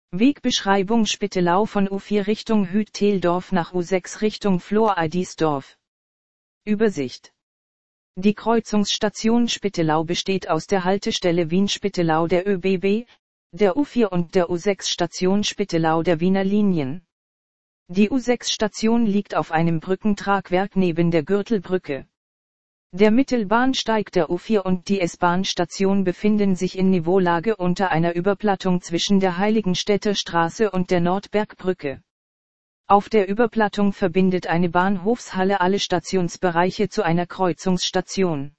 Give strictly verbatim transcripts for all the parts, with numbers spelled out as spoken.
Wegbeschreibung Spittelau von U vier Richtung Hüt-Teldorf nach U sechs Richtung Flor-Adisdorf. Übersicht. Die Kreuzungsstation Spittelau besteht aus der Haltestelle Wien-Spittelau der ÖBB, der U vier und der U sechs Station Spittelau der Wiener Linien. Die U sechs Station liegt auf einem Brückentragwerk neben der Gürtelbrücke. Der Mittelbahnsteig der U vier und die S-Bahn-Station befinden sich in Niveaulage unter einer Überplattung zwischen der Heiligenstädter Straße und der Nordbergbrücke. Auf der Überplattung verbindet eine Bahnhofshalle alle Stationsbereiche zu einer Kreuzungsstation.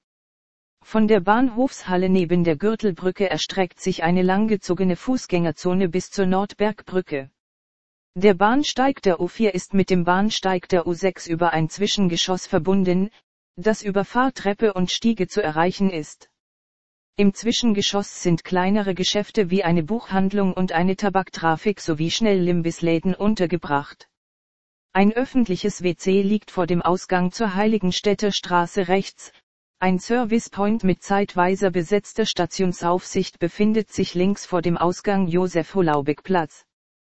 Von der Bahnhofshalle neben der Gürtelbrücke erstreckt sich eine langgezogene Fußgängerzone bis zur Nordbergbrücke. Der Bahnsteig der U vier ist mit dem Bahnsteig der U sechs über ein Zwischengeschoss verbunden, das über Fahrtreppe und Stiege zu erreichen ist. Im Zwischengeschoss sind kleinere Geschäfte wie eine Buchhandlung und eine Tabaktrafik sowie Schnellimbissläden untergebracht. Ein öffentliches W C liegt vor dem Ausgang zur Heiligenstädter Straße rechts, ein Servicepoint mit zeitweiser besetzter Stationsaufsicht befindet sich links vor dem Ausgang Josef-Holaubek-Platz.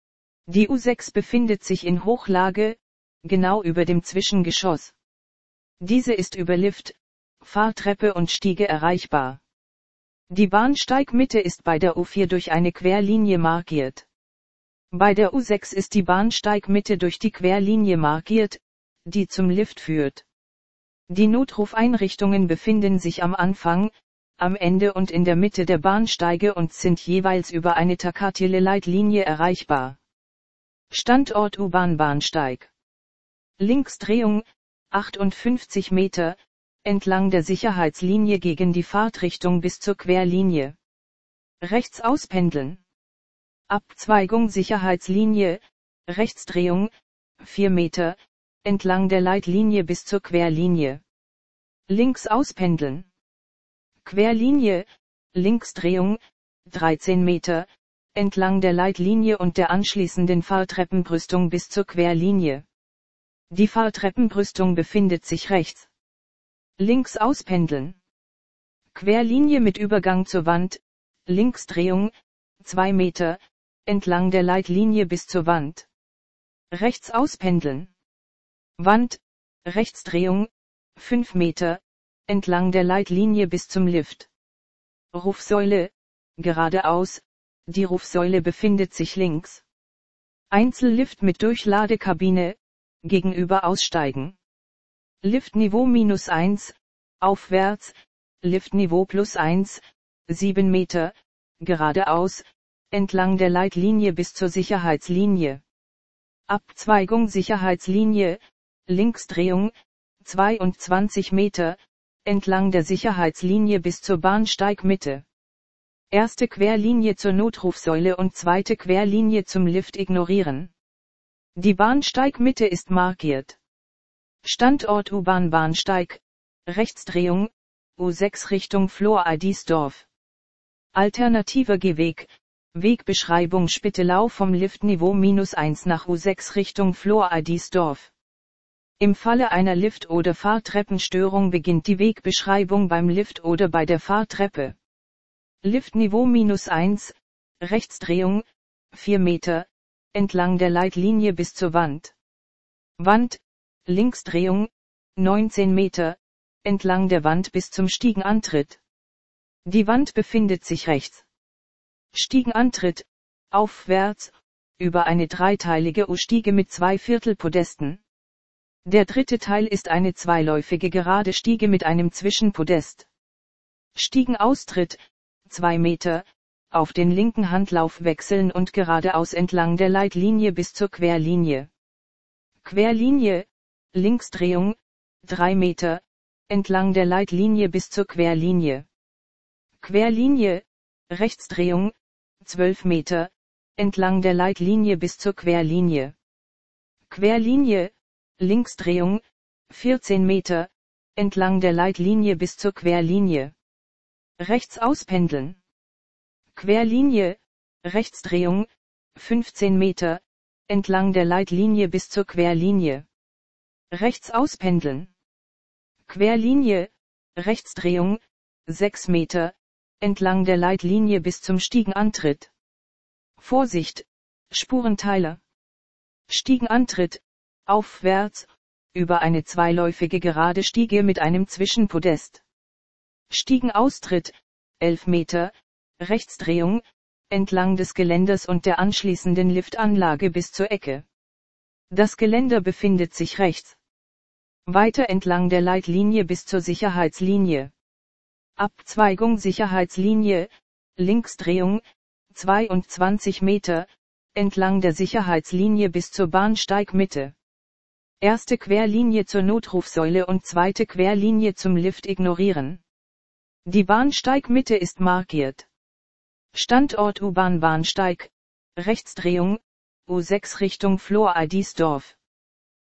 Die U sechs befindet sich in Hochlage, genau über dem Zwischengeschoss. Diese ist über Lift, Fahrtreppe und Stiege erreichbar. Die Bahnsteigmitte ist bei der U vier durch eine Querlinie markiert. Bei der U sechs ist die Bahnsteigmitte durch die Querlinie markiert, die zum Lift führt. Die Notrufeinrichtungen befinden sich am Anfang, am Ende und in der Mitte der Bahnsteige und sind jeweils über eine Takatile-Leitlinie erreichbar. Standort U-Bahn-Bahnsteig. Linksdrehung, achtundfünfzig Meter, entlang der Sicherheitslinie gegen die Fahrtrichtung bis zur Querlinie. Rechts auspendeln. Abzweigung Sicherheitslinie, Rechtsdrehung, vier Meter, entlang der Leitlinie bis zur Querlinie. Links auspendeln. Querlinie, Linksdrehung, dreizehn Meter, entlang der Leitlinie und der anschließenden Fahrtreppenbrüstung bis zur Querlinie. Die Fahrtreppenbrüstung befindet sich rechts. Links auspendeln. Querlinie mit Übergang zur Wand, Linksdrehung, zwei Meter, entlang der Leitlinie bis zur Wand. Rechts auspendeln. Wand, Rechtsdrehung, fünf Meter, entlang der Leitlinie bis zum Lift. Rufsäule, geradeaus, die Rufsäule befindet sich links. Einzellift mit Durchladekabine, gegenüber aussteigen. Liftniveau minus eins, aufwärts, Liftniveau plus eins, sieben Meter, geradeaus, entlang der Leitlinie bis zur Sicherheitslinie. Abzweigung Sicherheitslinie, Linksdrehung, zweiundzwanzig Meter, entlang der Sicherheitslinie bis zur Bahnsteigmitte. Erste Querlinie zur Notrufsäule und zweite Querlinie zum Lift ignorieren. Die Bahnsteigmitte ist markiert. Standort U-Bahn-Bahnsteig, Rechtsdrehung, U sechs Richtung Flor-Adisdorf. Alternativer Gehweg, Wegbeschreibung Spittelau vom Liftniveau minus eins nach U sechs Richtung Flor-Adisdorf. Im Falle einer Lift- oder Fahrtreppenstörung beginnt die Wegbeschreibung beim Lift oder bei der Fahrtreppe. Liftniveau minus eins, Rechtsdrehung, vier Meter, entlang der Leitlinie bis zur Wand. Wand, Linksdrehung, neunzehn Meter, entlang der Wand bis zum Stiegenantritt. Die Wand befindet sich rechts. Stiegenantritt, aufwärts, über eine dreiteilige U-Stiege mit zwei Viertelpodesten. Der dritte Teil ist eine zweiläufige gerade Stiege mit einem Zwischenpodest. Stiegenaustritt, zwei Meter, auf den linken Handlauf wechseln und geradeaus entlang der Leitlinie bis zur Querlinie. Querlinie, Linksdrehung, drei Meter, entlang der Leitlinie bis zur Querlinie. Querlinie, Rechtsdrehung, zwölf Meter, entlang der Leitlinie bis zur Querlinie. Querlinie, Linksdrehung, vierzehn Meter, entlang der Leitlinie bis zur Querlinie. Rechts auspendeln. Querlinie, Rechtsdrehung, fünfzehn Meter, entlang der Leitlinie bis zur Querlinie. Rechts auspendeln. Querlinie, Rechtsdrehung, sechs Meter, entlang der Leitlinie bis zum Stiegenantritt. Vorsicht, Spurenteile. Stiegenantritt, aufwärts, über eine zweiläufige gerade Stiege mit einem Zwischenpodest. Stiegenaustritt, elf Meter, Rechtsdrehung, entlang des Geländers und der anschließenden Liftanlage bis zur Ecke. Das Geländer befindet sich rechts. Weiter entlang der Leitlinie bis zur Sicherheitslinie. Abzweigung Sicherheitslinie, Linksdrehung, zweiundzwanzig Meter, entlang der Sicherheitslinie bis zur Bahnsteigmitte. Erste Querlinie zur Notrufsäule und zweite Querlinie zum Lift ignorieren. Die Bahnsteigmitte ist markiert. Standort U-Bahn Bahnsteig, Rechtsdrehung, U sechs Richtung Flor-Adisdorf.